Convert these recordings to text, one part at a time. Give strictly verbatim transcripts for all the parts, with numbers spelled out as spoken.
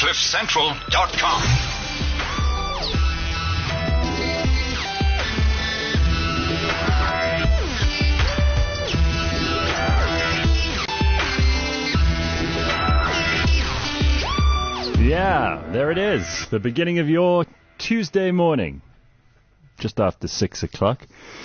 cliff central dot com. Yeah, there it is. The beginning of your Tuesday morning. Just after six o'clock.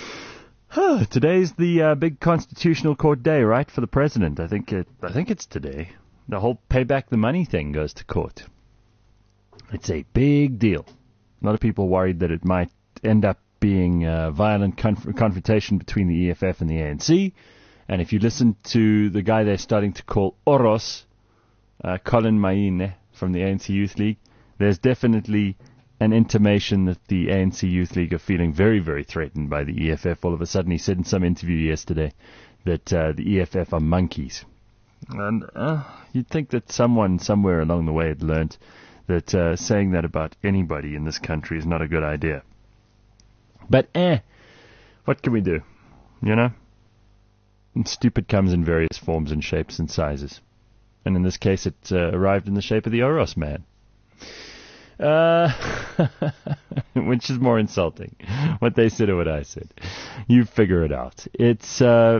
Today's the uh, big Constitutional Court day, right, for the president. I think it, I think it's today. The whole pay back the money thing goes to court. It's a big deal. A lot of people worried that it might end up being a violent conf- confrontation between the E F F and the A N C. And if you listen to the guy they're starting to call Oros, uh, Colin Maine from the A N C Youth League, there's definitely an intimation that the A N C Youth League are feeling very, very threatened by the E F F. All of a sudden, he said in some interview yesterday that uh, the E F F are monkeys. And uh, you'd think that someone somewhere along the way had learned that uh, saying that about anybody in this country is not a good idea. But eh, what can we do? You know? And stupid comes in various forms and shapes and sizes. And in this case, it uh, arrived in the shape of the Oros man. Uh, which is more insulting, what they said or what I said. You figure it out. It's uh,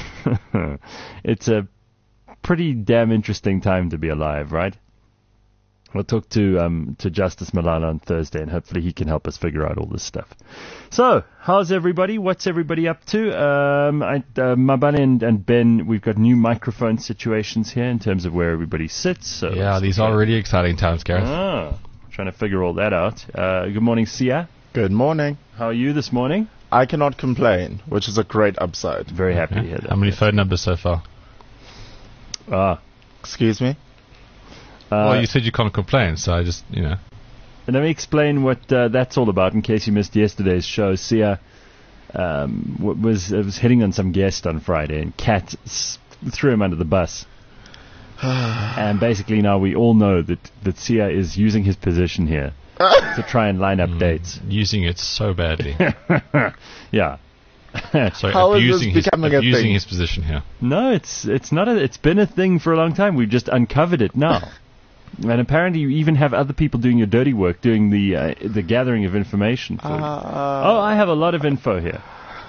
it's a pretty damn interesting time to be alive, right? We'll talk to um, to Justice Malala on Thursday, and hopefully he can help us figure out all this stuff. So, how's everybody? What's everybody up to? Um, I, uh, Mabane and, and Ben, we've got new microphone situations here in terms of where everybody sits. So yeah, these are really exciting times, Gareth. Ah, trying to figure all that out. Uh, good morning, Sia. Good morning. How are you this morning? I cannot complain, which is a great upside. Very happy yeah. to hear that. How many phone numbers so far? Ah. Excuse me? Uh, well, you said you can't complain, so I just, you know. Let me explain what uh, that's all about in case you missed yesterday's show. Sia um, w- was uh, was hitting on some guest on Friday, and Kat s- threw him under the bus. And basically now we all know that, that Sia is using his position here to try and line up mm, dates. Using it so badly. Yeah. So How abusing, is his, this becoming a abusing thing? his position here. No, it's it's not. A, it's been a thing for a long time. We've just uncovered it now. And apparently you even have other people doing your dirty work, doing the uh, the gathering of information for you. Uh, Oh, I have a lot of info here.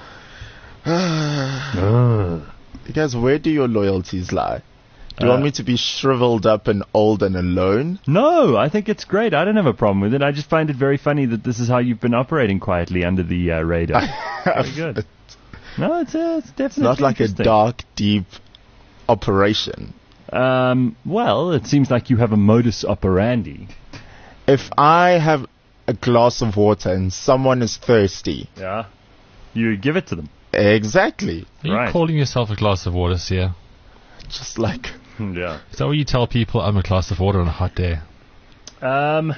uh. You guys, where do your loyalties lie? Do you Uh, want me to be shriveled up and old and alone? No, I think it's great. I don't have a problem with it. I just find it very funny that this is how you've been operating quietly under the uh, radar. Very good. No, it's, uh, it's definitely It's not like a interesting. dark, deep operation. Um, well, it seems like you have a modus operandi. If I have a glass of water and someone is thirsty, Yeah. You give it to them. exactly, Are Right. you calling yourself a glass of water, Sia? just like... Yeah. Is that what you tell people? I'm a glass of water on a hot day. Um,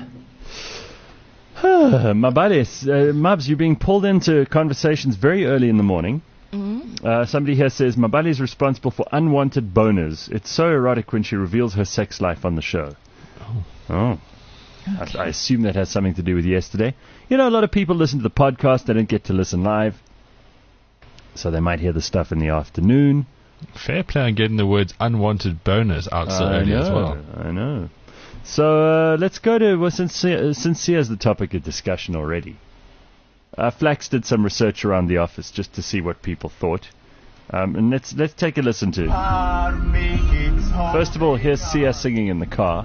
Mabades, uh, Mabs, you're being pulled into conversations very early in the morning. Mm-hmm. Uh, somebody here says, Mabale is responsible for unwanted boners. It's so erotic when she reveals her sex life on the show. Oh. Oh. I, I assume that has something to do with yesterday. You know, a lot of people listen to the podcast. They don't get to listen live. So they might hear the stuff in the afternoon. Fair play on getting the words unwanted boners out so I early know, as well. I know. So uh, let's go to, well, since, uh, since here's the topic of discussion already. Uh, Flax did some research around the office just to see what people thought. Um, and let's let's take a listen to it. First of all, here's Sia singing in the car.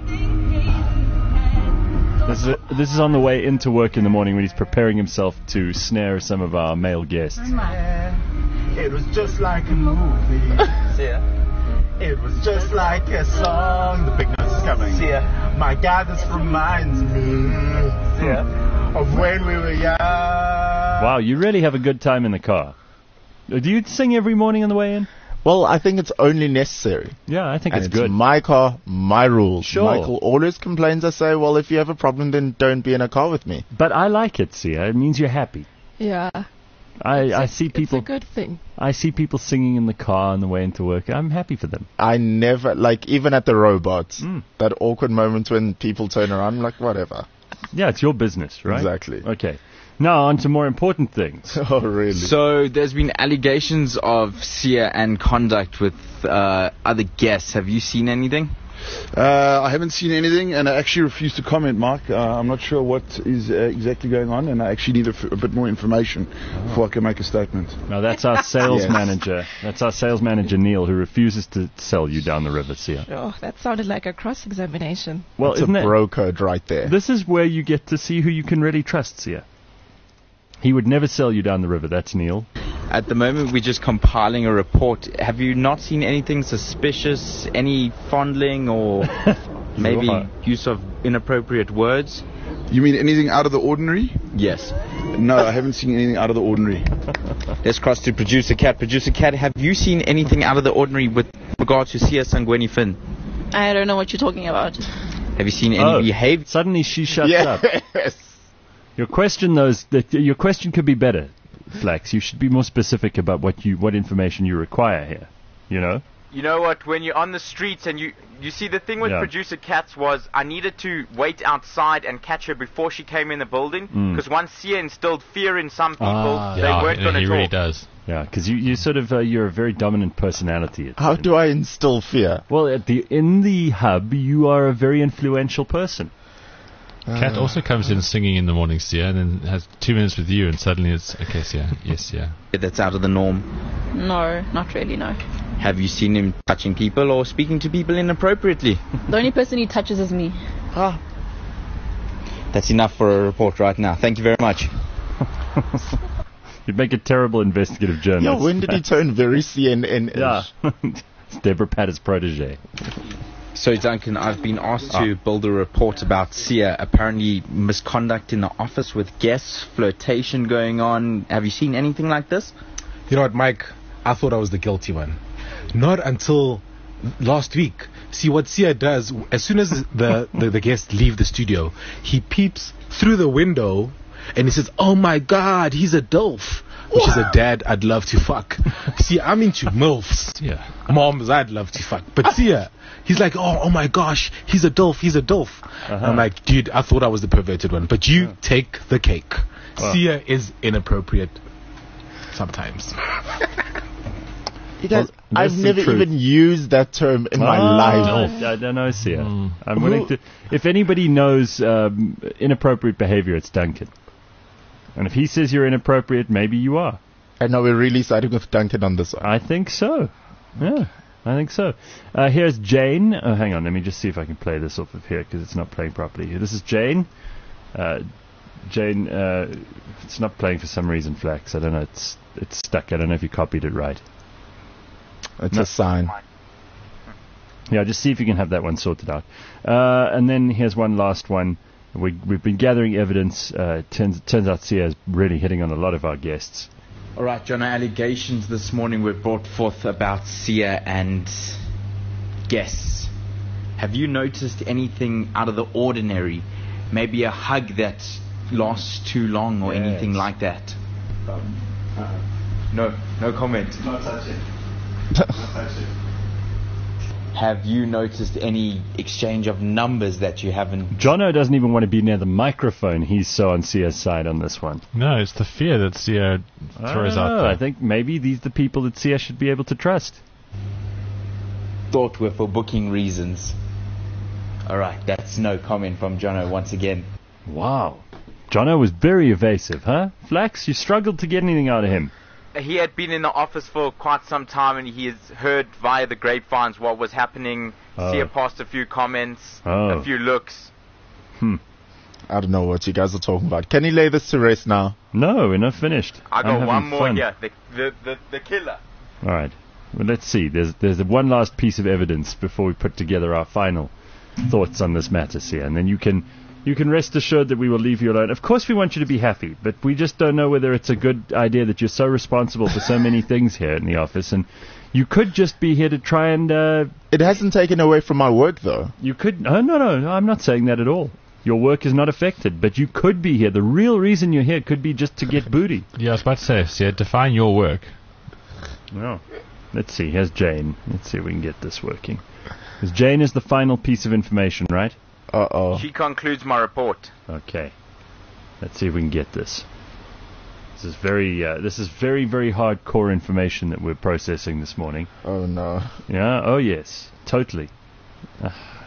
This is, a, this is on the way into work in the morning when he's preparing himself to snare some of our male guests. It was just like a movie. It was just like a song. The big nose is coming. My God, this reminds me of when we were young. Wow, you really have a good time in the car. Uh, Do you sing every morning on the way in? Well, I think it's only necessary. Yeah, I think And it's it's good. my car, my rules. Sure. Michael always complains. I say, well, if you have a problem, then don't be in a car with me. But I like it, Sia. It means you're happy. Yeah. I, I see people. It's a good thing. I see people singing in the car on the way into work. I'm happy for them. I never, like, even at the robots, Mm. that awkward moment when people turn around, I'm like, whatever. Yeah, it's your business, right? Exactly. Okay. Now on to more important things. Oh, really? So there's been allegations of Sia and conduct with uh, other guests. Have you seen anything? Uh, I haven't seen anything, and I actually refuse to comment, Mark. Uh, I'm not sure what is uh, exactly going on, and I actually need a, f- a bit more information oh. before I can make a statement. No, that's our sales yes. manager. That's our sales manager, Neil, who refuses to sell you down the river, Sia. Oh, that sounded like a cross-examination. Well, it's a bro code right there. This is where you get to see who you can really trust, Sia. He would never sell you down the river. That's Neil. At the moment, we're just compiling a report. Have you not seen anything suspicious, any fondling or maybe use of inappropriate words? You mean anything out of the ordinary? Yes. No, I haven't seen anything out of the ordinary. Let's cross to Producer Cat. Producer Cat, have you seen anything out of the ordinary with regard to Sia Sangweni Finn? I don't know what you're talking about. Have you seen any oh, behavior? Suddenly she shuts yes. up. Your question, though, is that your question could be better, Flax. You should be more specific about what you what information you require here. You know. You know what? When you're on the streets and you you see the thing with yeah. Producer Cats was I needed to wait outside and catch her before she came in the building because mm. once Sia instilled fear in some people, ah, they yeah, weren't going to talk. He really does. Yeah, because you, you sort of uh, you're a very dominant personality. How do I instill fear? Well, at the in the hub, you are a very influential person. Cat also comes in singing in the morning, Sia, and then has two minutes with you, and suddenly it's okay, Sia. Yes, yeah. That's out of the norm. No, not really, no. Have you seen him touching people or speaking to people inappropriately? The only person he touches is me. Ah. That's enough for a report right now. Thank you very much. You'd make a terrible investigative journalist. Yeah, when did he turn very C N N-ish? Yeah. It's Deborah Patter's protege. So, Duncan, I've been asked to ah. build a report about Sia. Apparently misconduct in the office with guests, flirtation going on. Have you seen anything like this? You know what, Mike? I thought I was the guilty one. Not until last week. See, what Sia does, as soon as the, the, the guests leave the studio, he peeps through the window and he says, oh my God, he's a DILF. Which is a dad I'd love to fuck. See, I'm into MILFs. Yeah. Moms I'd love to fuck. But Sia, he's like, oh, oh my gosh, he's a DILF, he's a DILF. Uh-huh. I'm like, dude, I thought I was the perverted one. But you yeah. take the cake. Wow. Sia is inappropriate sometimes. You guys, well, I've never even used that term in oh, my life. No, I don't know, Sia. Mm. I'm willing to. If anybody knows um, inappropriate behavior, it's Duncan. And if he says you're inappropriate, maybe you are. And now we're really siding with Duncan on this one. I think so. Yeah, I think so. Uh, here's Jane. Oh, hang on, let me just see if I can play this off of here because it's not playing properly. This is Jane. Uh, Jane, uh, it's not playing for some reason, Flax. I don't know. It's it's stuck. I don't know if you copied it right. It's no. a sign. Yeah, just see if you can have that one sorted out. Uh, and then here's one last one. We, we've been gathering evidence. Uh, turns, turns out Sia is really hitting on a lot of our guests. All right, John, allegations this morning were brought forth about Sia and guests. Have you noticed anything out of the ordinary? Maybe a hug that lasts too long or yes. anything like that? Um, uh, no, no comment. Not touching. Not touching. Have you noticed any exchange of numbers that you haven't? Jono doesn't even want to be near the microphone. He's so on Sia's side on this one. No, it's the fear that Sia throws I out know. there. I think maybe these are the people that Sia should be able to trust. Thought were for booking reasons. All right, that's no comment from Jono once again. Wow. Jono was very evasive, huh? Flax, you struggled to get anything out of him. He had been in the office for quite some time and he has heard via the grapevines what was happening. Oh. Sia passed a few comments, oh. a few looks. Hmm. I don't know what you guys are talking about. Can you lay this to rest now? No, we're not finished. I got I'm one more fun. here. The, the, the, the killer. All right. Well, let's see. There's there's one last piece of evidence before we put together our final thoughts on this matter, Sia, and then you can you can rest assured that we will leave you alone. Of course, we want you to be happy, but we just don't know whether it's a good idea that you're so responsible for so many things here in the office, and you could just be here to try and... Uh, it hasn't taken away from my work, though. You could... Oh, no, no, no, I'm not saying that at all. Your work is not affected, but you could be here. The real reason you're here could be just to get booty. Yeah, I was about to say, Sia, define your work. Well, let's see. Here's Jane. Let's see if we can get this working. Because Jane is the final piece of information, right? Uh-oh. She concludes my report. Okay. Let's see if we can get this. This is very, uh, this is very, very hardcore information that we're processing this morning. Oh, no. Yeah? Oh, yes. Totally. Uh,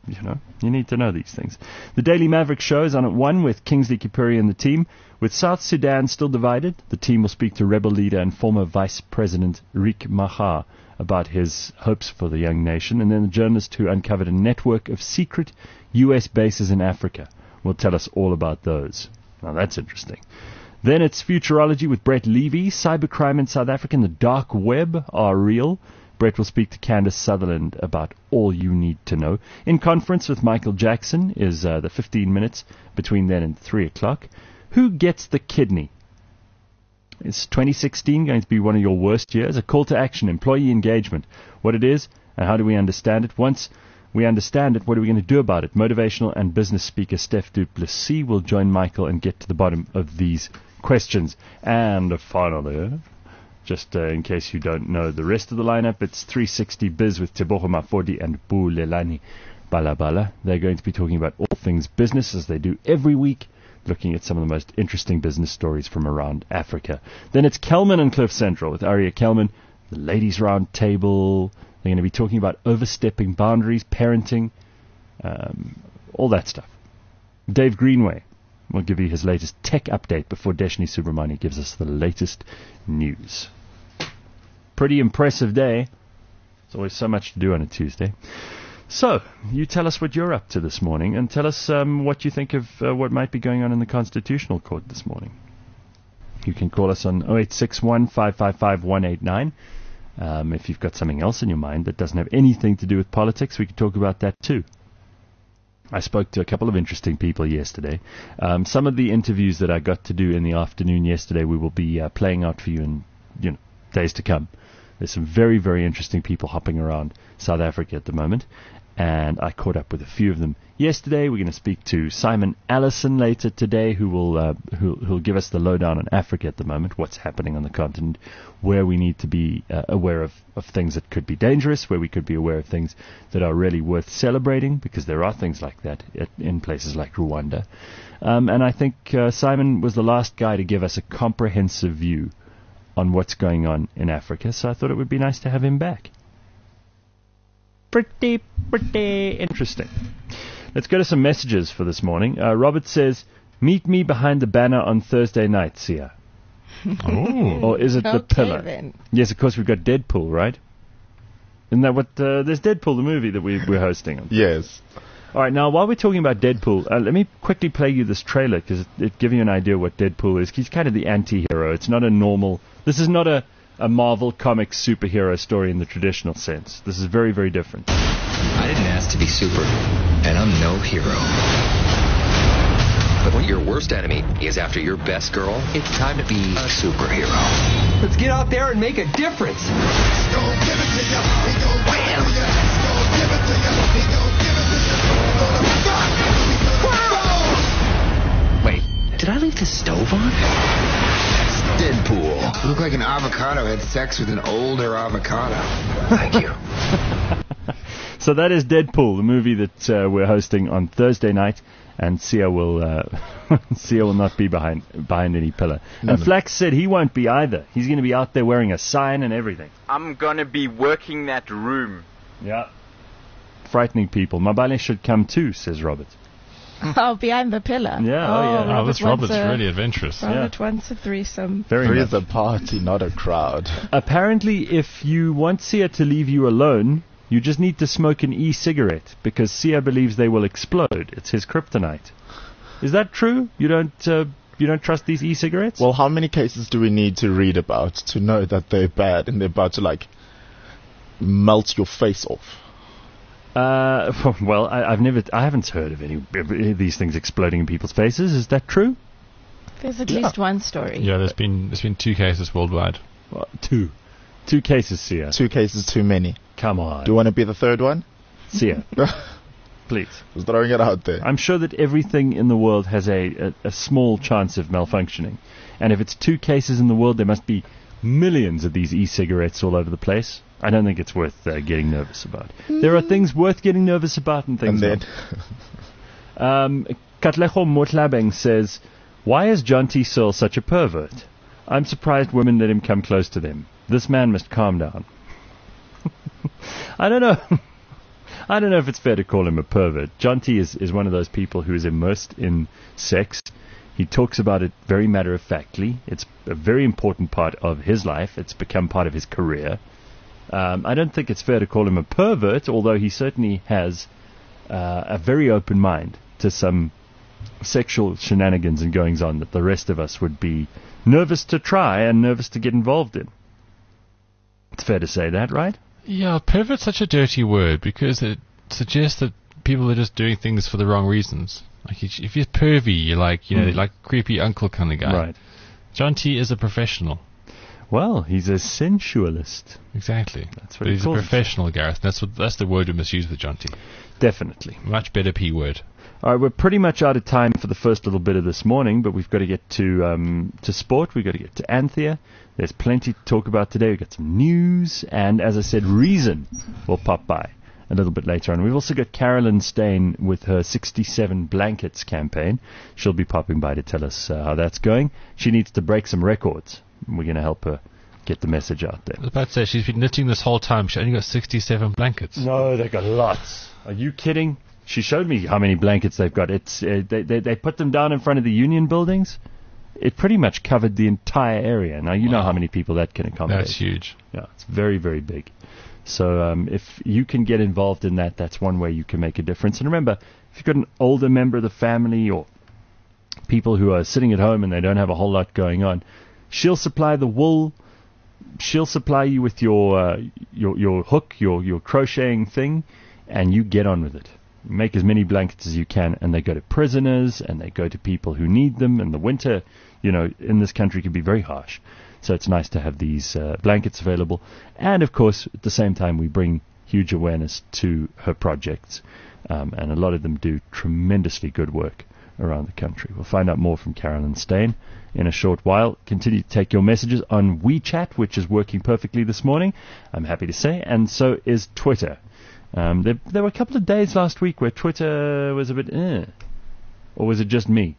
you know, you need to know these things. The Daily Maverick show is on at one with Kingsley Kipuri and the team. With South Sudan still divided, the team will speak to rebel leader and former Vice President Riek Machar about his hopes for the young nation. And then the journalist who uncovered a network of secret U S bases in Africa will tell us all about those. Now that's interesting. Then it's Futurology with Brett Levy. Cybercrime in South Africa and the dark web are real. Brett will speak to Candace Sutherland about all you need to know. In Conference with Michael Jackson is uh, the fifteen minutes between then and three o'clock. Who gets the kidney? Is twenty sixteen going to be one of your worst years? A call to action, employee engagement. What it is and how do we understand it? Once we understand it, what are we going to do about it? Motivational and business speaker Steph Du Plessis will join Michael and get to the bottom of these questions. And finally, just uh, in case you don't know the rest of the lineup, it's three sixty Biz with Tebogo Mafodi and Bulelani Balabala. They're going to be talking about all things business as they do every week, looking at some of the most interesting business stories from around Africa. Then it's Kelman and Cliff Central with Aria Kelman, the Ladies Round Table. They're going to be talking about overstepping boundaries, parenting, um, all that stuff. Dave Greenway will give you his latest tech update before Deshni Subramani gives us the latest news. Pretty impressive day. There's always so much to do on a Tuesday. So, you tell us what you're up to this morning, and tell us um, what you think of uh, what might be going on in the Constitutional Court this morning. You can call us on oh eight six one, five five five, one eight nine. Um, if you've got something else in your mind that doesn't have anything to do with politics, we can talk about that too. I spoke to a couple of interesting people yesterday. Um, some of the interviews that I got to do in the afternoon yesterday, we will be uh, playing out for you in you know days to come. There's some very, very interesting people hopping around South Africa at the moment, and I caught up with a few of them yesterday. We're going to speak to Simon Allison later today, who will uh, who who'll give us the lowdown on Africa at the moment, what's happening on the continent, where we need to be uh, aware of, of things that could be dangerous, where we could be aware of things that are really worth celebrating, because there are things like that at, in places like Rwanda. Um, and I think uh, Simon was the last guy to give us a comprehensive view on what's going on in Africa, so I thought it would be nice to have him back. Pretty, pretty interesting. Let's go to some messages for this morning. Uh, Robert says, meet me behind the banner on Thursday night, Sia. Oh. Or is it the Okay, pillar? then. Yes, of course, we've got Deadpool, right? Isn't that what... Uh, there's Deadpool, the movie that we, we're hosting on. Yes. All right, now, while we're talking about Deadpool, uh, let me quickly play you this trailer, because it, it gives you an idea what Deadpool is. He's kind of the anti-hero. It's not a normal... This is not a, a Marvel Comics superhero story in the traditional sense. This is very, very different. I didn't ask to be super, and I'm no hero. But when your worst enemy is after your best girl, it's time to be a superhero. Let's get out there and make a difference. Wait, did I leave the stove on? Deadpool. You look like an avocado had sex with an older avocado. Thank you. So that is Deadpool, the movie that uh, we're hosting on Thursday night, and Sia will uh, Sia will not be behind behind any pillar. No, and no. Flax said he won't be either. He's going to be out there wearing a sign and everything. I'm going to be working that room. Yeah. Frightening people. Mabale should come too, says Robert. Oh, behind the pillar. Yeah, oh, yeah. Oh, this wants Robert's a- really adventurous. Robert wants a threesome. Very There much. is a party, not a crowd. Apparently, if you want Sia to leave you alone, you just need to smoke an e-cigarette, because Sia believes they will explode. It's his kryptonite. Is that true? You don't uh, you don't trust these e-cigarettes? Well, how many cases do we need to read about to know that they're bad and they're about to, like, melt your face off? Uh, well, I, I've never, I haven't heard of any, any of these things exploding in people's faces. Is that true? There's at least one story. Yeah, there's been there's been two cases worldwide. Well, two, two cases, Sia. Two cases too many. Come on, Do you want to be the third one? Sia, please. Just throwing it out there. I'm sure that everything in the world has a, a, a small chance of malfunctioning, and if it's two cases in the world, there must be millions of these e-cigarettes all over the place. I don't think it's worth uh, getting nervous about. There are things worth getting nervous about and things And not. Um, Katlejo Motlabeng says, why is John T. Searle such a pervert? I'm surprised women let him come close to them. This man must calm down. I don't know. I don't know if it's fair to call him a pervert. Jonty is, is one of those people who is immersed in sex. He talks about it very matter-of-factly. It's a very important part of his life. It's become part of his career. Um, I don't think it's fair to call him a pervert, although he certainly has uh, a very open mind to some sexual shenanigans and goings-on that the rest of us would be nervous to try and nervous to get involved in. It's fair to say that, right? Yeah, pervert's such a dirty word because it suggests that people are just doing things for the wrong reasons. Like if you're pervy, you're like, you know, Mm. like creepy uncle kind of guy. Right. Jonty is a professional. Well, he's a sensualist. Exactly. That's what But he he's a calls professional, Gareth. That's what that's the word we must use with Jonty. Definitely. Much better P word. All right, we're pretty much out of time for the first little bit of this morning, but we've got to get to um, to sport. We've got to get to Anthea. There's plenty to talk about today. We've got some news, and as I said, Reason will pop by a little bit later on. We've also got Carolyn Stain with her sixty-seven Blankets campaign. She'll be popping by to tell us uh, how that's going. She needs to break some records. We're going to help her get the message out there. I was about to say, she's been knitting this whole time. She only got sixty-seven blankets. No, they've got lots. Are you kidding? She showed me how many blankets they've got. It's uh, they, they they put them down in front of the union buildings. It pretty much covered the entire area. Now, you know how many people that can accommodate. That's huge. Yeah, it's very, very big. So um, if you can get involved in that, that's one way you can make a difference. And remember, if you've got an older member of the family or people who are sitting at home and they don't have a whole lot going on, she'll supply the wool. She'll supply you with your uh, your your hook, your your crocheting thing, and you get on with it. Make as many blankets as you can, and they go to prisoners, and they go to people who need them. And the winter, you know, in this country can be very harsh. So it's nice to have these uh, blankets available. And, of course, at the same time, we bring huge awareness to her projects. Um, and a lot of them do tremendously good work around the country. We'll find out more from Carolyn Stain in a short while. Continue to take your messages on WeChat, which is working perfectly this morning, I'm happy to say, and so is Twitter. Um, there, there were a couple of days last week where Twitter was a bit, eh. Or was it just me?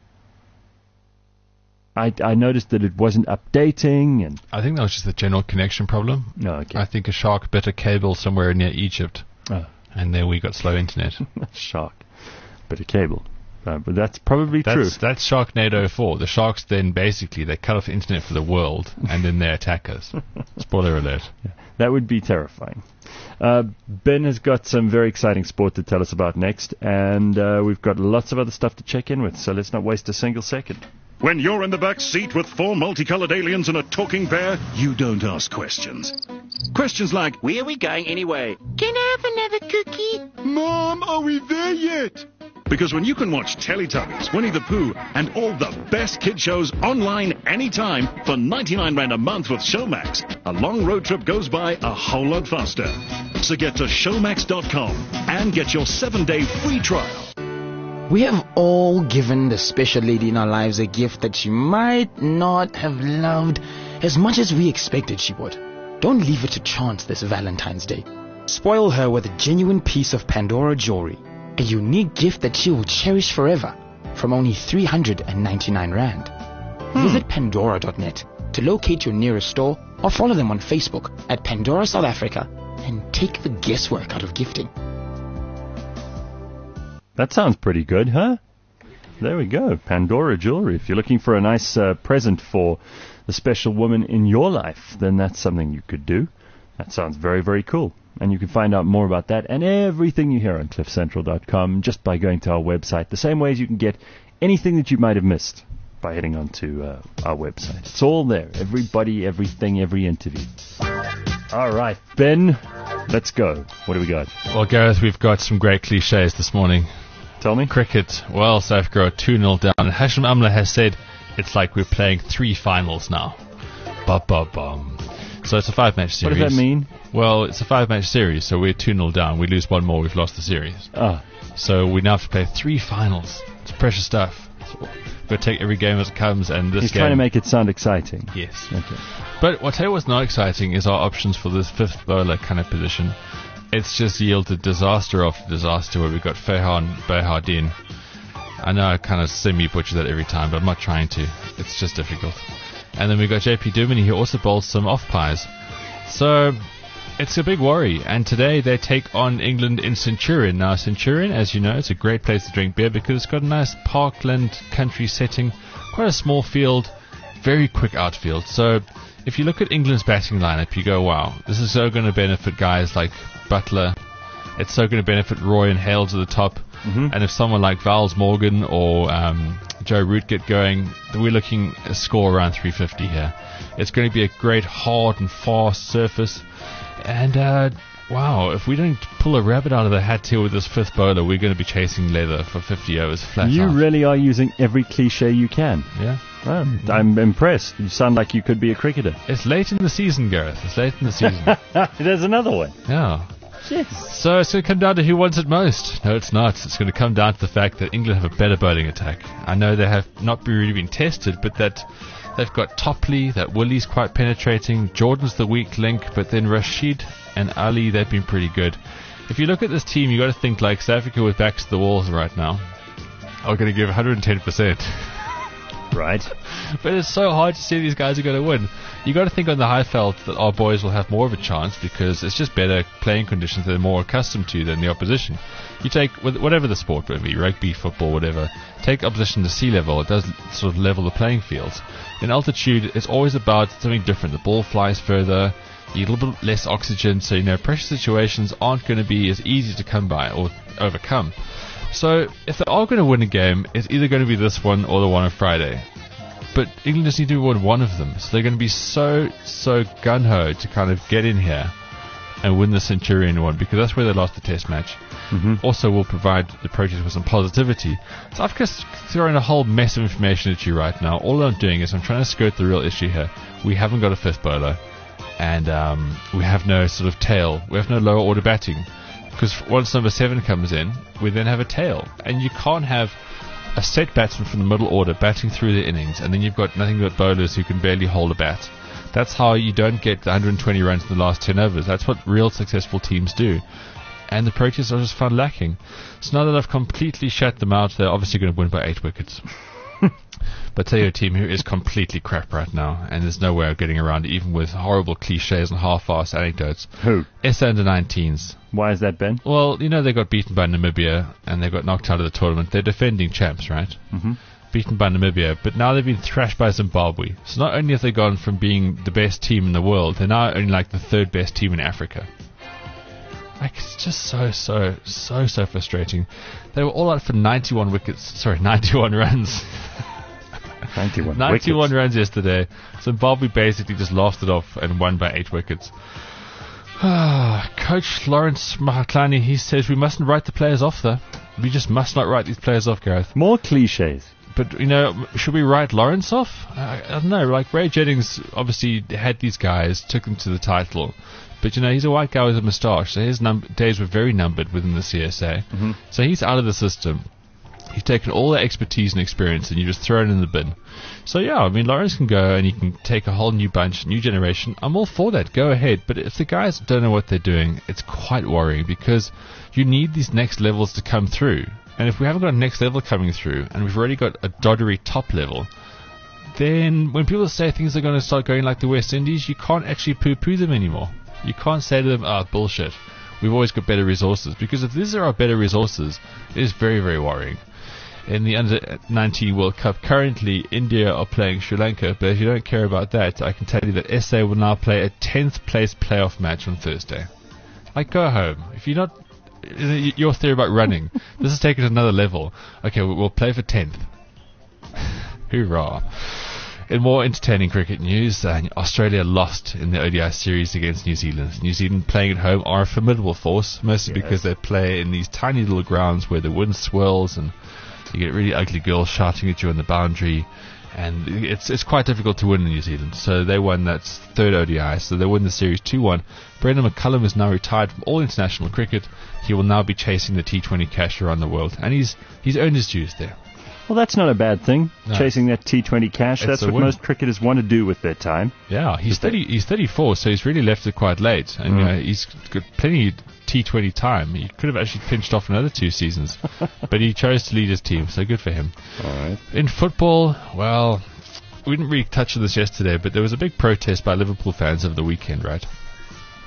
I, I noticed that it wasn't updating, and I think that was just the general connection problem. No, okay. I think a shark bit a cable somewhere near Egypt, Oh. and there we got slow internet. Shark bit of cable. Uh, but that's probably true. That's, that's Sharknado four. The sharks then basically, they cut off the internet for the world, and then they attack us. Spoiler alert. Yeah, that would be terrifying. Uh, Ben has got some very exciting sport to tell us about next, and uh, we've got lots of other stuff to check in with, so let's not waste a single second. When you're in the back seat with four multicolored aliens and a talking bear, you don't ask questions. Questions like, Where are we going anyway? can I have another cookie? Mom, are we there yet? Because when you can watch Teletubbies, Winnie the Pooh, and all the best kid shows online anytime for ninety-nine rand a month with Showmax, a long road trip goes by a whole lot faster. So get to showmax dot com and get your seven-day free trial. We have all given the special lady in our lives a gift that she might not have loved as much as we expected she would. Don't leave it to chance this Valentine's Day. Spoil her with a genuine piece of Pandora jewelry, a unique gift that she will cherish forever, from only three hundred ninety-nine rand. Hmm. Visit pandora dot net to locate your nearest store or follow them on Facebook at Pandora South Africa and take the guesswork out of gifting. That sounds pretty good, huh? There we go. Pandora Jewelry. If you're looking for a nice uh, present for the special woman in your life, then that's something you could do. That sounds very, very cool. And you can find out more about that and everything you hear on cliff central dot com just by going to our website. The same way as you can get anything that you might have missed by heading on to uh, our website. It's all there. Everybody, everything, every interview. All right, Ben, let's go. What do we got? Well, Gareth, we've got some great cliches this morning. Tell me. Cricket. Well, South Africa are two nil down. And Hashim Amla has said it's like we're playing three finals now. Ba-ba-bum. So it's a five-match series. What does that mean? Well, it's a five-match series, so we're two nil down. We lose one more, we've lost the series. Ah. So we now have to play three finals. It's precious stuff. So we've got to take every game as it comes, and this He's game... trying to make it sound exciting. Yes. Okay. But what I tell you what's not exciting is our options for this fifth bowler kind of position. It's just yielded disaster after disaster where we've got Fehan Behardin. I know I kind of semi-butcher that every time, but I'm not trying to. It's just difficult. And then we've got J P Dumini, who also bowls some off-pies. So, it's a big worry. And today they take on England in Centurion. Now, Centurion, as you know, it's a great place to drink beer because it's got a nice parkland country setting, quite a small field, very quick outfield. So if you look at England's batting lineup, you go, wow, this is so going to benefit guys like Butler. It's so going to benefit Roy and Hale to the top. Mm-hmm. And if someone like Vals Morgan or um, Joe Root get going, we're looking a score around three fifty here. It's going to be a great hard and fast surface. And, uh, wow, if we don't pull a rabbit out of the hat here with this fifth bowler, we're going to be chasing leather for fifty overs flat You out. really are using every cliche you can. Yeah. Oh, I'm impressed. You sound like you could be a cricketer. It's late in the season, Gareth. It's late in the season. There's another one. Yeah. Yes. So it's going to come down to who wants it most. No, it's not. It's going to come down to the fact that England have a better bowling attack. I know they have not really been tested, but that they've got Topley, that Willie's quite penetrating, Jordan's the weak link, but then Rashid and Ali, they've been pretty good. If you look at this team, you got to think like South Africa with backs to the walls right now are going to give one hundred ten percent. Right. But it's so hard to see these guys are going to win. You got to think on the high felt that our boys will have more of a chance because it's just better playing conditions they're more accustomed to than the opposition. You take whatever the sport may be, rugby, football, whatever, take opposition to sea level, it does sort of level the playing fields. In altitude, it's always about something different. The ball flies further, you get a little bit less oxygen, so you know pressure situations aren't going to be as easy to come by or overcome. So if they are going to win a game, it's either going to be this one or the one on Friday. But England just need to win one of them. So they're going to be so, so gun-ho to kind of get in here and win the Centurion one because that's where they lost the test match. Mm-hmm. Also will provide the Proteas with some positivity. So I've just thrown a whole mess of information at you right now. All I'm doing is I'm trying to skirt the real issue here. We haven't got a fifth bowler and um, we have no sort of tail. We have no lower order batting. Because once number seven comes in, we then have a tail. And you can't have a set batsman from the middle order batting through the innings, and then you've got nothing but bowlers who can barely hold a bat. That's how you don't get one hundred twenty runs in the last ten overs. That's what real successful teams do. And the Proteas are just found lacking. So now that I've completely shut them out, they're obviously going to win by eight wickets. But tell you a team who is completely crap right now, and there's no way of getting around it, even with horrible cliches and half-assed anecdotes. Who? S A under nineteens. Why is that, Ben? Well, you know, they got beaten by Namibia, and they got knocked out of the tournament. They're defending champs, right? Mm-hmm. Beaten by Namibia, but now they've been thrashed by Zimbabwe. So not only have they gone from being the best team in the world, they're now only like the third best team in Africa. Like, it's just so, so, so, so frustrating. They were all out for ninety-one wickets, sorry, ninety-one runs. ninety-one, ninety-one wickets. runs yesterday. Zimbabwe basically just laughed it off and won by eight wickets. Coach Lawrence Mahaklani, he says we mustn't write the players off, though. We just must not write these players off, Gareth. More cliches. But, you know, should we write Lawrence off? I, I don't know. Like, Ray Jennings obviously had these guys, took them to the title. But, you know, he's a white guy with a moustache, so his num- days were very numbered within the C S A. Mm-hmm. So he's out of the system. You've taken all the expertise and experience and you just throw it in the bin. So, yeah, I mean, Lawrence can go and he can take a whole new bunch, new generation. I'm all for that. Go ahead. But if the guys don't know what they're doing, it's quite worrying because you need these next levels to come through. And if we haven't got a next level coming through and we've already got a doddery top level, then when people say things are going to start going like the West Indies, you can't actually poo-poo them anymore. You can't say to them, ah, oh, bullshit. We've always got better resources. Because if these are our better resources, it is very, very worrying. In the under nineteen World Cup, currently India are playing Sri Lanka, but if you don't care about that, I can tell you that S A will now play a tenth place playoff match on Thursday. Like, go home. If you're not, your theory about running, this is taken to another level. Okay, we'll play for tenth. Hoorah. In more entertaining cricket news, uh, Australia lost in the O D I series against New Zealand. New Zealand playing at home are a formidable force, mostly yes. because they play in these tiny little grounds where the wind swirls and you get really ugly girls shouting at you on the boundary, and it's it's quite difficult to win in New Zealand. So they won that third O D I, so they win the series two one. Brendan McCullum is now retired from all international cricket. He will now be chasing the T twenty cash around the world, and he's he's earned his dues there. Well, that's not a bad thing, no. Chasing that T twenty cash. It's That's what win. most cricketers want to do with their time. Yeah, he's thirty, he's thirty-four, so he's really left it quite late. And mm. uh, he's got plenty of T twenty time. He could have actually pinched off another two seasons. But he chose to lead his team, so good for him. All right. In football, well, we didn't really touch on this yesterday, but there was a big protest by Liverpool fans over the weekend, right?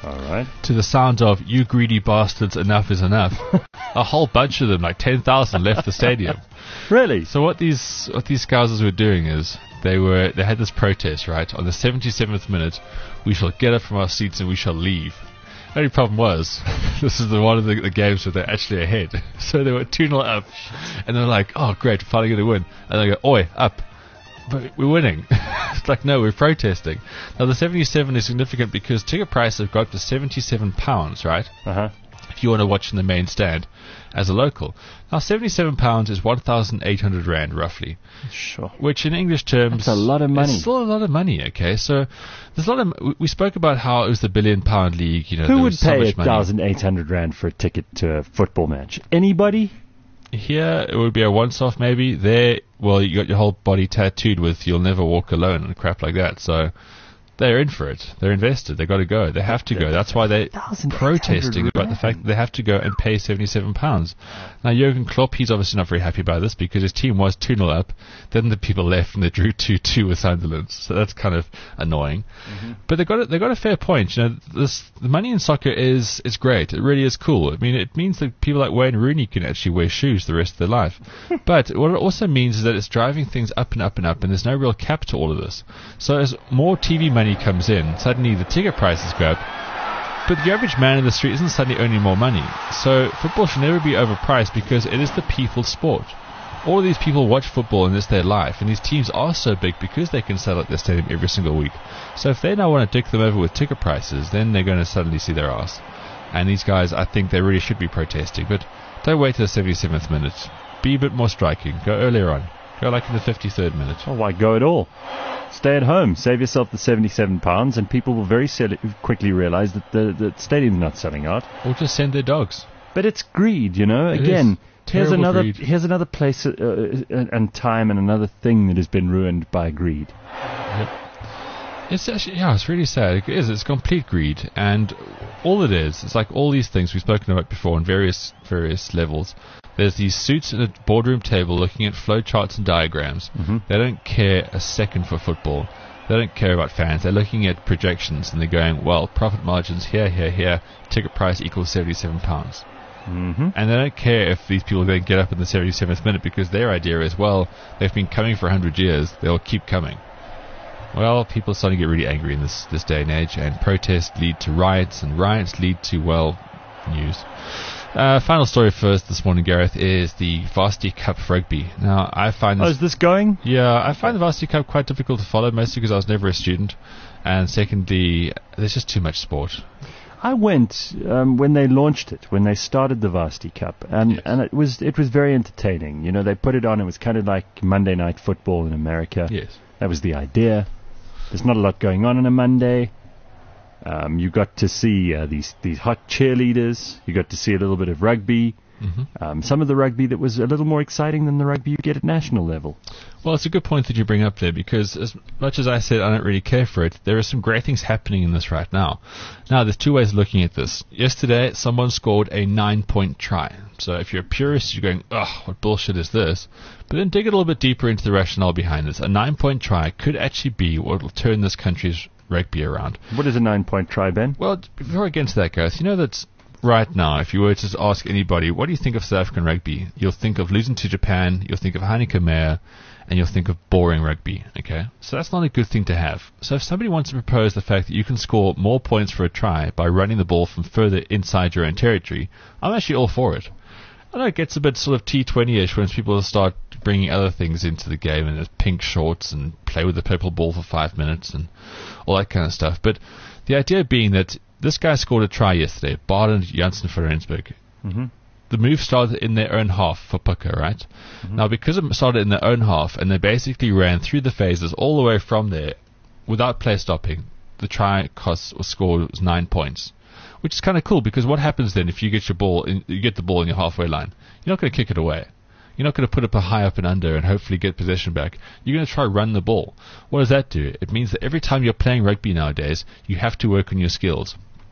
All right. To the sound of "You greedy bastards, enough is enough." A whole bunch of them, like ten thousand, left the stadium. Really? So what these what these scousers were doing is they were they had this protest, right? On the seventy-seventh minute, we shall get up from our seats and we shall leave. The only problem was, this is the one of the, the games where they're actually ahead. So they were two nil up, and they're like, oh great, we're finally going to win. And they go, oi, up. But we're winning. It's like, no, we're protesting. Now the seventy-seven is significant because ticket prices have got up to seventy-seven pounds, right? Uh-huh. If you want to watch in the main stand as a local. Now seventy-seven pounds is one thousand eight hundred rand roughly. Sure. Which in English terms... That's a lot of money. It's still a lot of money, okay? So there's a lot of... We, we spoke about how it was the billion pound league, you know. Who there would was so pay much one thousand eight hundred rand for a ticket to a football match? Anybody? Here, it would be a once-off maybe. There, well, you got your whole body tattooed with "You'll never walk alone" and crap like that. So they're in for it. They're invested. They got to go. They have to go. That's why they're protesting about the fact that they have to go and pay seventy-seven pounds. Now, Jurgen Klopp, he's obviously not very happy about this because his team was two nil up. Then the people left and they drew two two with Sunderland. So that's kind of annoying. Mm-hmm. But they got a, they got a fair point. You know, this the money in soccer is is great. It really is cool. I mean, it means that people like Wayne Rooney can actually wear shoes the rest of their life. But what it also means is that it's driving things up and up and up, and there's no real cap to all of this. So as more T V money comes in, suddenly the ticket prices go up, but the average man in the street isn't suddenly earning more money. So football should never be overpriced because it is the people's sport. All of these people watch football and it's their life, and these teams are so big because they can sell at their stadium every single week. So if they now want to dick them over with ticket prices, then they're going to suddenly see their ass. And these guys, I think they really should be protesting, but don't wait till the seventy-seventh minute. Be a bit more striking. Go earlier on. Go like in the fifty-third minute. Oh, why go at all? Stay at home. Save yourself the seventy-seven pounds, and people will very sell- quickly realize that the, the stadium's not selling out. Or just send their dogs. But it's greed, you know. It Again, here's terrible another greed. here's another place uh, uh, and time and another thing that has been ruined by greed. Yep. It's actually, yeah, it's really sad. It is. It's complete greed, and all it is, it's like all these things we've spoken about before on various various levels. There's these suits at a boardroom table looking at flow charts and diagrams. Mm-hmm. They don't care a second for football. They don't care about fans. They're looking at projections and they're going, well, profit margins here, here, here. Ticket price equals seventy-seven pounds. Mm-hmm. And they don't care if these people then get up in the seventy-seventh minute because their idea is, well, they've been coming for one hundred years. They'll keep coming. Well, people are starting to get really angry in this, this day and age, and protests lead to riots, and riots lead to, well, news. Uh, final story first this morning, Gareth, is the Varsity Cup of Rugby. Now, I find this... Oh, is this going? Yeah, I find the Varsity Cup quite difficult to follow, mostly because I was never a student, and secondly, there's just too much sport. I went um, when they launched it, when they started the Varsity Cup, and, yes. and it was it was very entertaining. You know, they put it on, it was kind of like Monday Night Football in America. Yes. That was the idea. There's not a lot going on on a Monday. Um, you got to see uh, these these hot cheerleaders. You got to see a little bit of rugby. Mm-hmm. Um, some of the rugby that was a little more exciting than the rugby you get at national level. Well, it's a good point that you bring up there, because as much as I said I don't really care for it, there are some great things happening in this right now. Now, there's two ways of looking at this. Yesterday, someone scored a nine-point try. So if you're a purist, you're going, ugh, what bullshit is this? But then dig a little bit deeper into the rationale behind this. A nine-point try could actually be what will turn this country's rugby around. What is a nine-point try, Ben? Well, before I get into that, Gareth, you know that right now, if you were to ask anybody, what do you think of South African rugby? You'll think of losing to Japan, you'll think of Heineke Meyer, and you'll think of boring rugby, okay? So that's not a good thing to have. So if somebody wants to propose the fact that you can score more points for a try by running the ball from further inside your own territory, I'm actually all for it. I know it gets a bit sort of T twenty-ish when people start bringing other things into the game, and there's pink shorts and play with the purple ball for five minutes and all that kind of stuff. But the idea being that this guy scored a try yesterday, Baden Janssen for Rensburg. Mm-hmm. The move started in their own half for Pucker, right? Mm-hmm. Now, because it started in their own half, and they basically ran through the phases all the way from there without play stopping, the try cost or score was nine points. Which is kind of cool, because what happens then if you get your ball, in, you get the ball in your halfway line? You're not going to kick it away. You're not going to put up a high up and under and hopefully get possession back. You're going to try run the ball. What does that do? It means that every time you're playing rugby nowadays, you have to work on your skills.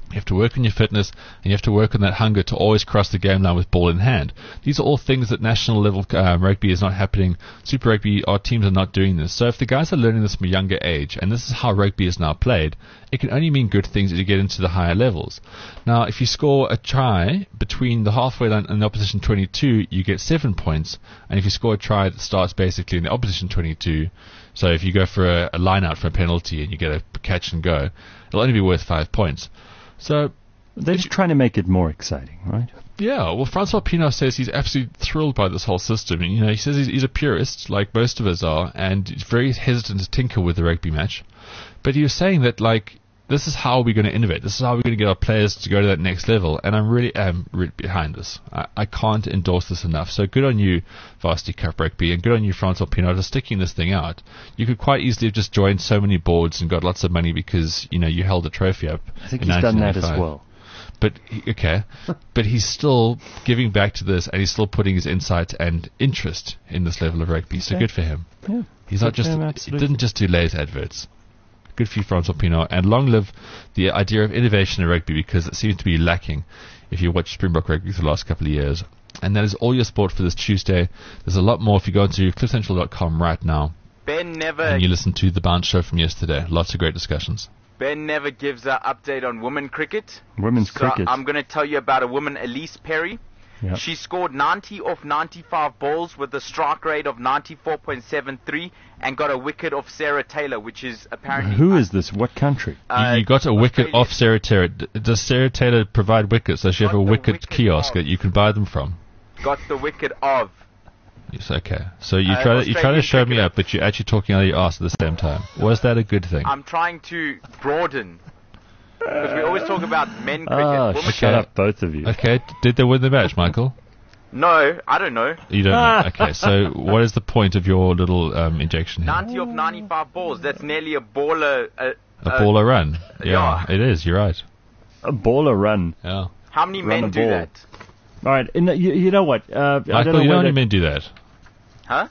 You have to work on your fitness, and you have to work on that hunger to always cross the game line with ball in hand. These are all things that national level um, rugby is not happening. Super Rugby, our teams are not doing this. So if the guys are learning this from a younger age, and this is how rugby is now played, it can only mean good things as you get into the higher levels. Now, if you score a try between the halfway line and the opposition twenty-two, you get seven points. And if you score a try that starts basically in the opposition twenty-two, so if you go for a, a line out for a penalty and you get a catch and go, it'll only be worth five points. So they're just trying to make it more exciting, right? Yeah, well, Francois Pienaar says he's absolutely thrilled by this whole system. And, you know, he says he's, he's a purist, like most of us are, and he's very hesitant to tinker with the rugby match. But he was saying that, like, this is how we're going to innovate. This is how we're going to get our players to go to that next level. And I really am really behind this. I, I can't endorse this enough. So good on you, Varsity Cup Rugby, and good on you, Francois Pienaar, for sticking this thing out. You could quite easily have just joined so many boards and got lots of money because, you know, you held the trophy up. I think he's done that as well. But, he, okay, but he's still giving back to this, and he's still putting his insight and interest in this level of rugby. So okay. good for him. Yeah, he's not just, he didn't just do latest adverts. Good for you, Francois Pienaar, and long live the idea of innovation in rugby, because it seems to be lacking if you watch Springbok Rugby for the last couple of years. And that is all your sport for this Tuesday. There's a lot more if you go to cliff central dot com right now. Ben never... And you listen to the Bounce Show from yesterday. Lots of great discussions. Ben never gives an update on women cricket. Women's so cricket. I'm going to tell you about a woman, Elise Perry. Yep. She scored ninety off ninety-five balls with a strike rate of ninety-four point seven three and got a wicket off Sarah Taylor, which is apparently... Who is this? What country? Uh, you, you got a wicket Australia. Off Sarah Taylor. D- does Sarah Taylor provide wickets? Does she have a wicket, wicket kiosk of. that you can buy them from? Got the wicket of... Yes, okay. So you uh, try to, you try to show cricketer. me up, but you're actually talking out of your arse at the same time. Was that a good thing? I'm trying to broaden... Because we always talk about men cricket. Oh, Women shut cricket. up, both of you. Okay, did they win the match, Michael? No, I don't know. You don't know. Okay, so what is the point of your little um, injection here? ninety of ninety-five balls. That's nearly a baller. Uh, a baller run. Yeah, yeah, it is. You're right. A baller run. Yeah. How many Run men do ball. that? All right. And, uh, you, you know what? Uh, Michael, I don't know you know how whether many men do that? Huh?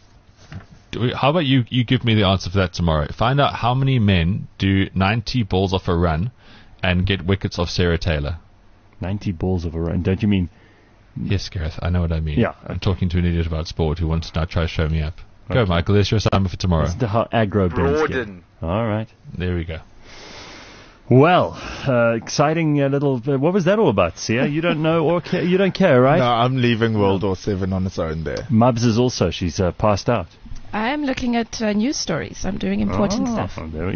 Do we, how about you, you give me the answer for that tomorrow. Find out how many men do ninety balls off a run and get wickets off Sarah Taylor. ninety balls of a run. Don't you mean... Yes, Gareth, I know what I mean. Yeah. I'm talking to an idiot about sport who wants to now try to show me up. Go, Okay. Michael, there's your assignment for tomorrow. Listen to how aggro Ben's Broaden. getting. All right. There we go. Well, uh, exciting uh, little... Uh, what was that all about, Sia? You don't know or ca- you don't care, right? No, I'm leaving World War Seven on its own there. Mubs is also. She's uh, passed out. I am looking at uh, news stories. I'm doing important oh, stuff. There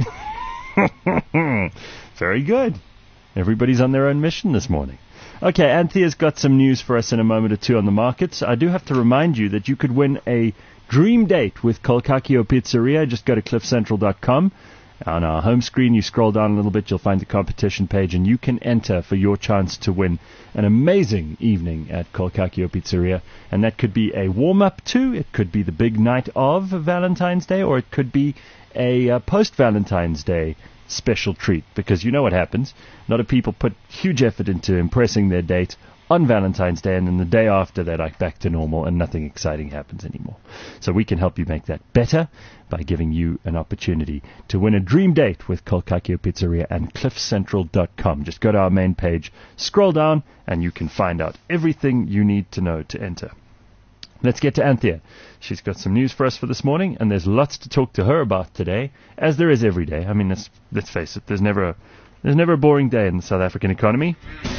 we Very good. Everybody's on their own mission this morning. Okay, Anthea's got some news for us in a moment or two on the markets. I do have to remind you that you could win a dream date with Kolkakio Pizzeria. Just go to cliff central dot com. On our home screen, you scroll down a little bit, you'll find the competition page, and you can enter for your chance to win an amazing evening at Kolkakio Pizzeria. And that could be a warm-up to, it could be the big night of Valentine's Day, or it could be a uh, post-Valentine's Day special treat, because you know what happens. A lot of people put huge effort into impressing their date on Valentine's Day, and then the day after they're like back to normal and nothing exciting happens anymore. So we can help you make that better by giving you an opportunity to win a dream date with Kolkakio Pizzeria and cliff central dot com. Just go to our main page, scroll down, and you can find out everything you need to know to enter. Let's get to Anthea. She's got some news for us for this morning, and there's lots to talk to her about today, as there is every day. I mean, let's, let's face it, there's never a, there's never a boring day in the South African economy.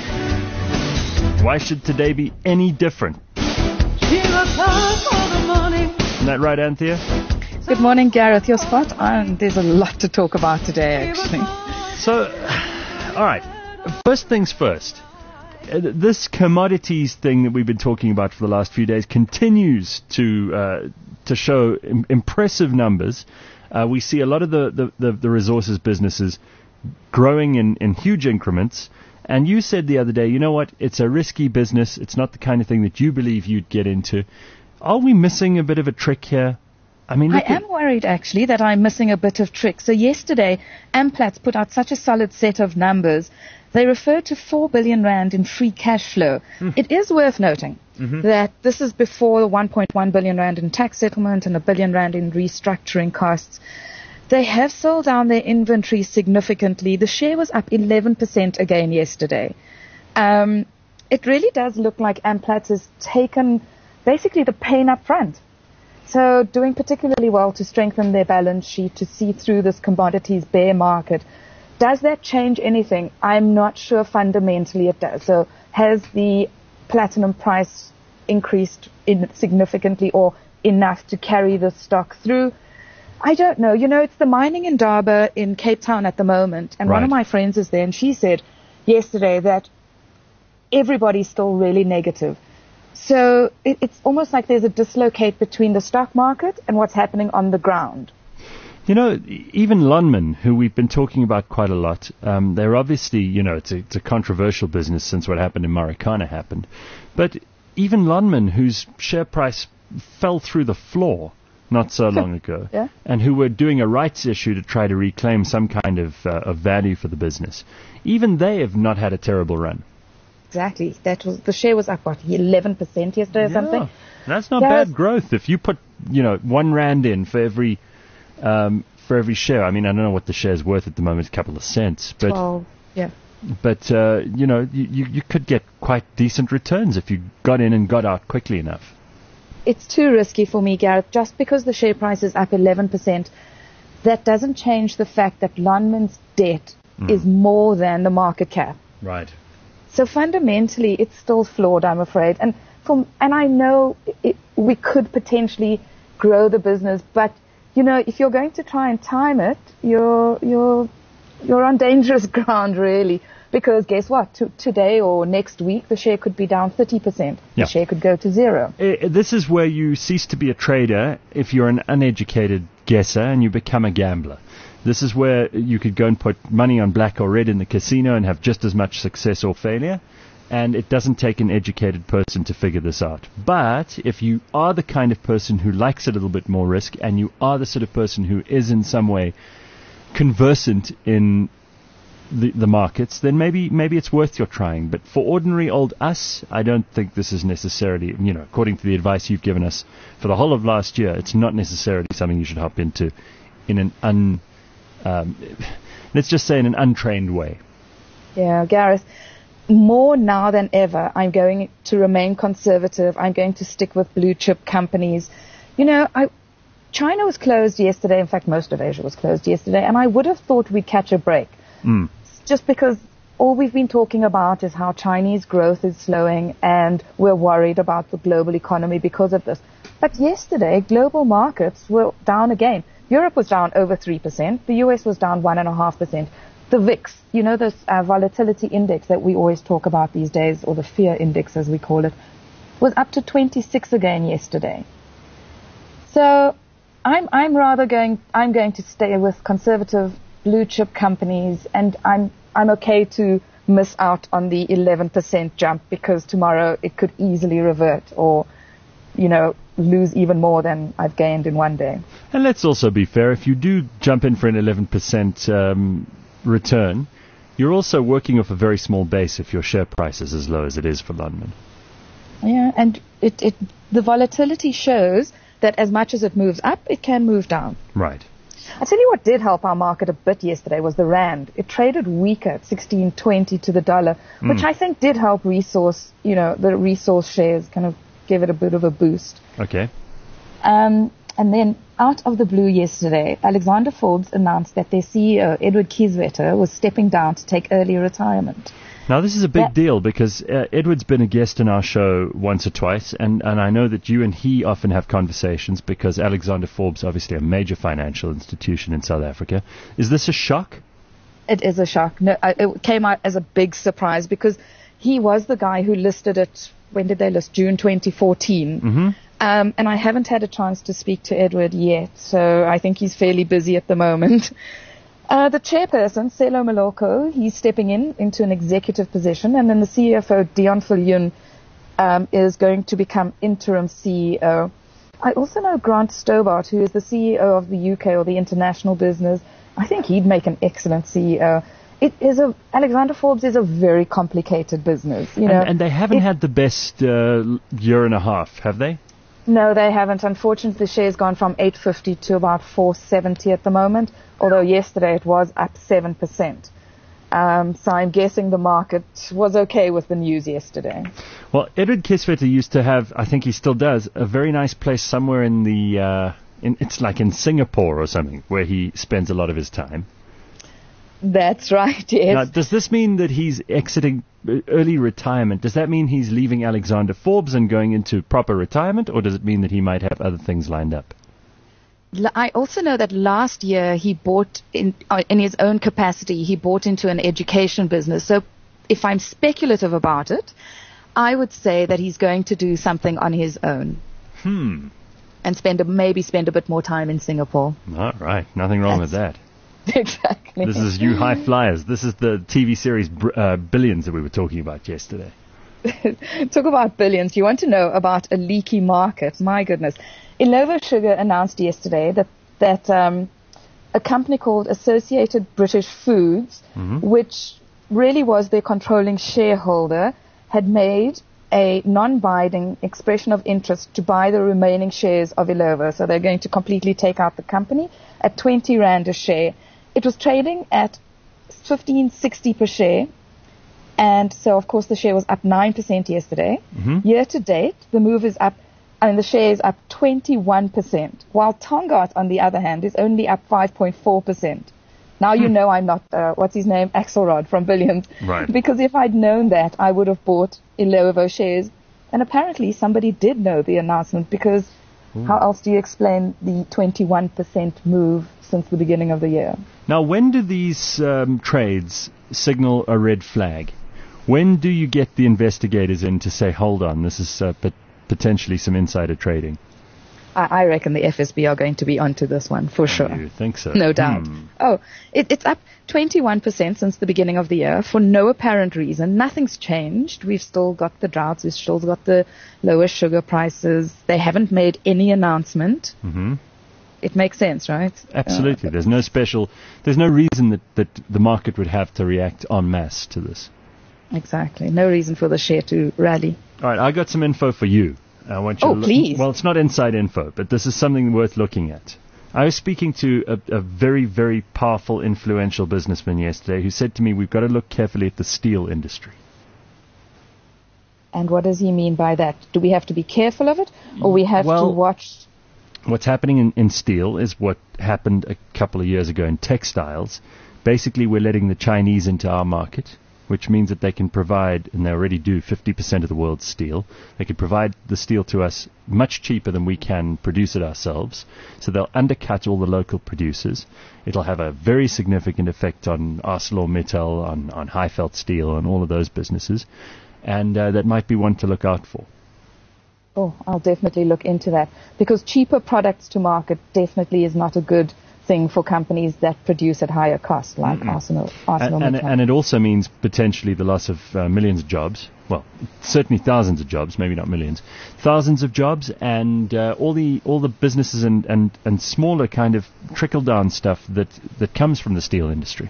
Why should today be any different? Isn't that right, Anthea? Good morning, Gareth. You're spot on. There's a lot to talk about today, actually. So, all right. First things first. Uh, This commodities thing that we've been talking about for the last few days continues to uh, to show im- impressive numbers. Uh, we see a lot of the, the, the, the resources businesses growing in, in huge increments. And you said the other day, you know what, it's a risky business. It's not the kind of thing that you believe you'd get into. Are we missing a bit of a trick here? I mean, I look at- am worried, actually, that I'm missing a bit of trick. So yesterday, Amplats put out such a solid set of numbers. They referred to four billion rand in free cash flow. Mm. It is worth noting mm-hmm. that this is before the one point one billion rand in tax settlement and a billion rand in restructuring costs. They have sold down their inventory significantly. The share was up eleven percent again yesterday. Um, it really does look like Amplats has taken basically the pain up front. So doing particularly well to strengthen their balance sheet, to see through this commodities bear market. Does that change anything? I'm not sure fundamentally it does. So has the platinum price increased in significantly or enough to carry the stock through? I don't know. You know, it's the mining indaba in Cape Town at the moment, and right. one of my friends is there, and she said yesterday that everybody's still really negative. So it, it's almost like there's a dislocate between the stock market and what's happening on the ground. You know, even Lonmin, who we've been talking about quite a lot, um, they're obviously, you know, it's a, it's a controversial business since what happened in Marikana happened. But even Lonmin, whose share price fell through the floor not so long ago, yeah. and who were doing a rights issue to try to reclaim some kind of, uh, of value for the business, even they have not had a terrible run. Exactly. That was the share was up, what, eleven percent yesterday or yeah. something? That's not yeah. bad growth. If you put, you know, one rand in for every um, for every share, I mean, I don't know what the share's worth at the moment, a couple of cents. But, twelve, yeah. But, uh, you know, you, you, you could get quite decent returns if you got in and got out quickly enough. It's too risky for me, Gareth. Just because the share price is up eleven percent, that doesn't change the fact that Lonmin's debt mm. is more than the market cap. Right. So fundamentally, it's still flawed, I'm afraid. And from, and I know it, we could potentially grow the business, but you know, if you're going to try and time it, you're you're you're on dangerous ground, really. Because guess what? T- today or next week, the share could be down thirty percent. Yeah. The share could go to zero. Uh, this is where you cease to be a trader if you're an uneducated guesser and you become a gambler. This is where you could go and put money on black or red in the casino and have just as much success or failure. And it doesn't take an educated person to figure this out. But if you are the kind of person who likes a little bit more risk, and you are the sort of person who is in some way conversant in the, the markets, then maybe maybe it's worth your trying. But for ordinary old us, I don't think this is necessarily, you know, according to the advice you've given us for the whole of last year, it's not necessarily something you should hop into in an un... Um, let's just say in an untrained way. Yeah, Gareth, more now than ever, I'm going to remain conservative. I'm going to stick with blue chip companies. You know, I, China was closed yesterday. In fact, most of Asia was closed yesterday, and I would have thought we'd catch a break. Mm. Just because all we've been talking about is how Chinese growth is slowing, and we're worried about the global economy because of this. But yesterday, global markets were down again. Europe was down over three percent. The U S was down one point five percent. The V I X, you know, this uh, volatility index that we always talk about these days, or the fear index as we call it, was up to twenty-six again yesterday. So I'm I'm rather going I'm going to stay with conservative blue chip companies, and I'm I'm okay to miss out on the eleven percent jump, because tomorrow it could easily revert, or, you know, lose even more than I've gained in one day. And let's also be fair, if you do jump in for an eleven percent um, return, you're also working off a very small base if your share price is as low as it is for Lonmin. Yeah, and it, it the volatility shows that as much as it moves up, it can move down. Right. I tell you what did help our market a bit yesterday was the rand. It traded weaker at sixteen twenty to the dollar, which mm. I think did help resource, you know, the resource shares kind of give it a bit of a boost. Okay. Um, and then out of the blue yesterday, Alexander Forbes announced that their C E O, Edward Kieswetter, was stepping down to take early retirement. Now, this is a big that deal because uh, Edward's been a guest in our show once or twice, and, and I know that you and he often have conversations because Alexander Forbes, obviously a major financial institution in South Africa. Is this a shock? It is a shock. No, I, it came out as a big surprise because he was the guy who listed it. When did they list? June twenty fourteen. Mm-hmm. Um, and I haven't had a chance to speak to Edward yet, so I think he's fairly busy at the moment. Uh, the chairperson, Selo Moloko, he's stepping in into an executive position, and then the C F O, Dion Viljoen, um, is going to become interim C E O. I also know Grant Stobart, who is the C E O of the U K, or the international business. I think he'd make an excellent C E O. It is a Alexander Forbes is a very complicated business, you know. And, and they haven't it, had the best uh, year and a half, have they? No, they haven't. Unfortunately, the share's gone from eight fifty to about four seventy at the moment, although yesterday it was up seven percent. Um, so I'm guessing the market was okay with the news yesterday. Well, Edward Kieswetter used to have, I think he still does, a very nice place somewhere in the, uh, in, it's like in Singapore or something, where he spends a lot of his time. That's right, yes. Now, does this mean that he's exiting early retirement? Does that mean he's leaving Alexander Forbes and going into proper retirement, or does it mean that he might have other things lined up? I also know that last year he bought, in, uh, in his own capacity, he bought into an education business. So if I'm speculative about it, I would say that he's going to do something on his own. Hmm. And spend a, maybe spend a bit more time in Singapore. All right. Nothing wrong with that. Exactly. This is You High Flyers. This is the T V series uh, Billions that we were talking about yesterday. Talk about billions. You want to know about a leaky market? My goodness. Illovo Sugar announced yesterday that, that um, a company called Associated British Foods, mm-hmm. which really was their controlling shareholder, had made a non-binding expression of interest to buy the remaining shares of Illovo. So they're going to completely take out the company at twenty rand a share. It was trading at fifteen sixty per share. And so, of course, the share was up nine percent yesterday. Mm-hmm. Year to date, the move is up, I mean, the share is up twenty-one percent, while Tongaat, on the other hand, is only up five point four percent. Now you know I'm not, uh, what's his name, Axelrod from Billions. Right. Because if I'd known that, I would have bought Illovo shares. And apparently somebody did know the announcement, because Ooh. How else do you explain the twenty-one percent move since the beginning of the year? Now, when do these um, trades signal a red flag? When do you get the investigators in to say, hold on, this is uh, pot- potentially some insider trading? I, I reckon the F S B are going to be onto this one, for sure. You think so? No doubt. Hmm. Oh, it, it's up twenty-one percent since the beginning of the year for no apparent reason. Nothing's changed. We've still got the droughts. We've still got the lower sugar prices. They haven't made any announcement. Mm-hmm. It makes sense, right? Absolutely. Uh, there's no special, there's no reason that, that the market would have to react en masse to this. Exactly. No reason for the share to rally. All right, I got some info for you. I want you oh, to look, please. Well, it's not inside info, but this is something worth looking at. I was speaking to a, a very, very powerful, influential businessman yesterday who said to me, we've got to look carefully at the steel industry. And what does he mean by that? Do we have to be careful of it, or we have well, to watch? What's happening in, in steel is what happened a couple of years ago in textiles. Basically, we're letting the Chinese into our market, which means that they can provide, and they already do, fifty percent of the world's steel. They can provide the steel to us much cheaper than we can produce it ourselves. So they'll undercut all the local producers. It'll have a very significant effect on ArcelorMittal, on, on Highveld Steel, on all of those businesses. And uh, that might be one to look out for. Oh, I'll definitely look into that. Because cheaper products to market definitely is not a good thing for companies that produce at higher cost, like mm-hmm. Arsenal. Arsenal and, and, and it also means potentially the loss of uh, millions of jobs. Well, certainly thousands of jobs, maybe not millions. Thousands of jobs, and uh, all the all the businesses and, and, and smaller kind of trickle-down stuff that, that comes from the steel industry.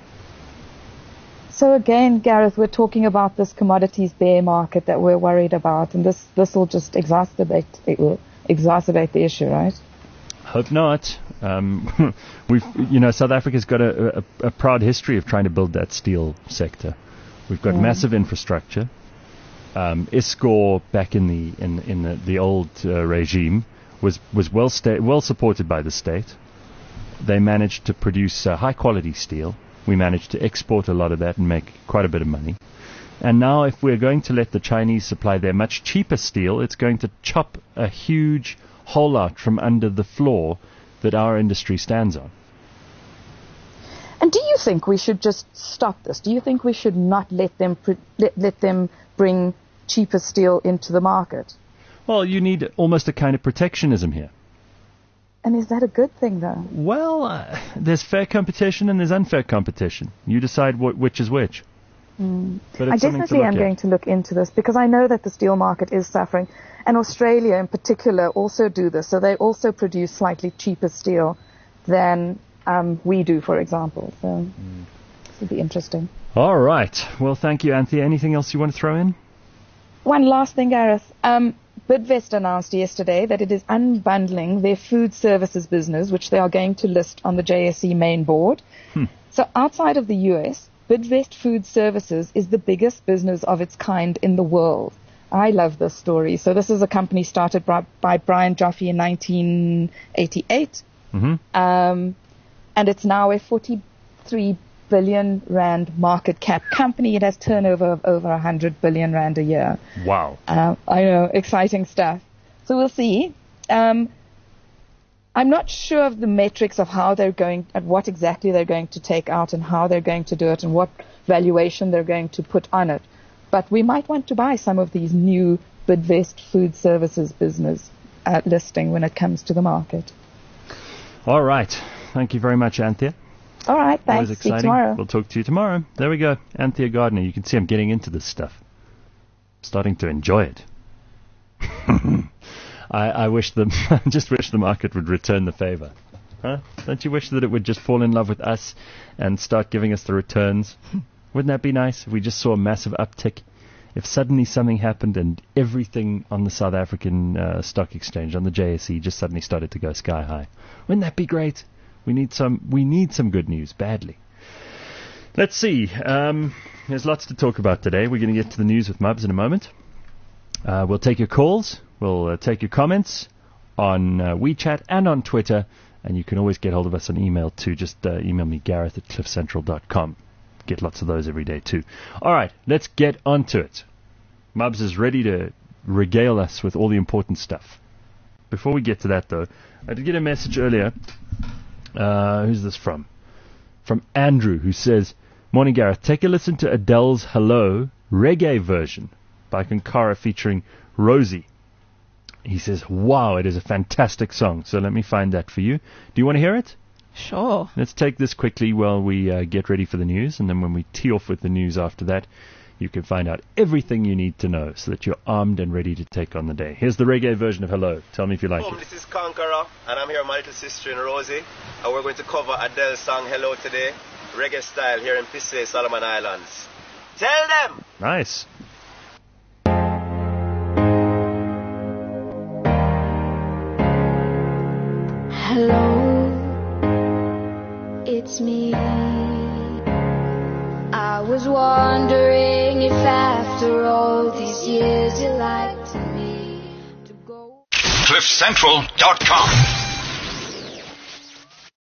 So again, Gareth, we're talking about this commodities bear market that we're worried about, and this this will just exacerbate it will exacerbate the issue, right? Hope not. Um, we've, you know, South Africa's got a, a, a proud history of trying to build that steel sector. We've got Yeah. massive infrastructure. Um, ISCOR back in the in in the, the old uh, regime was was well sta- well supported by the state. They managed to produce uh, high quality steel. We managed to export a lot of that and make quite a bit of money. And now if we're going to let the Chinese supply their much cheaper steel, it's going to chop a huge hole out from under the floor that our industry stands on. And do you think we should just stop this? Do you think we should not let them pr- let, let them bring cheaper steel into the market? Well, you need almost a kind of protectionism here. And is that a good thing, though? Well, uh, there's fair competition and there's unfair competition. You decide wh- which is which. Mm. But I it's something to definitely look am at. going to look into this, because I know that the steel market is suffering. And Australia in particular also do this. So they also produce slightly cheaper steel than um, we do, for example. So mm. this will be interesting. All right. Well, thank you, Anthea. Anything else you want to throw in? One last thing, Gareth. Um, Bidvest announced yesterday that it is unbundling their food services business, which they are going to list on the J S E main board. Hmm. So outside of the U S, Bidvest Food Services is the biggest business of its kind in the world. I love this story. So this is a company started by, by Brian Joffe in nineteen eighty-eight. Mm-hmm. Um, and it's now a forty-three billion rand market cap company. It has turnover of over one hundred billion rand a year. Wow. Uh, I know, exciting stuff. So we'll see. Um, I'm not sure of the metrics of how they're going, at what exactly they're going to take out and how they're going to do it and what valuation they're going to put on it. But we might want to buy some of these new Bidvest Food Services business uh, listing when it comes to the market. All right. Thank you very much, Anthea. All right, thanks. Always See exciting. you tomorrow. We'll talk to you tomorrow. There we go. Anthea Gardner. You can see I'm getting into this stuff. Starting to enjoy it. I, I wish the just wish the market would return the favor. Huh? Don't you wish that it would just fall in love with us and start giving us the returns? Wouldn't that be nice if we just saw a massive uptick? If suddenly something happened and everything on the South African uh, stock exchange, on the J S E, just suddenly started to go sky high. Wouldn't that be great? We need some. We need some good news badly. Let's see. Um, there's lots to talk about today. We're going to get to the news with Mubs in a moment. Uh, we'll take your calls. We'll uh, take your comments on uh, WeChat and on Twitter. And you can always get hold of us on email too. Just uh, email me, Gareth at cliff central dot com. Get lots of those every day too. All right, let's get onto it. Mubs is ready to regale us with all the important stuff. Before we get to that, though, I did get a message earlier. Uh, who's this from? From Andrew, who says, "Morning, Gareth. Take a listen to Adele's Hello reggae version by Kankara featuring Rosie." He says, "Wow, it is a fantastic song." So let me find that for you. Do you want to hear it? Sure. Let's take this quickly while we uh, get ready for the news, and then when we tee off with the news after that, you can find out everything you need to know so that you're armed and ready to take on the day. Here's the reggae version of Hello. Tell me if you like Boom, it. This is Kankara, and I'm here with my little sister in Rosie, and we're going to cover Adele's song Hello today, reggae style here in Pisay, Solomon Islands. Tell them! Nice. Hello, it's me. I was wondering if after all these years you liked me to go. cliff central dot com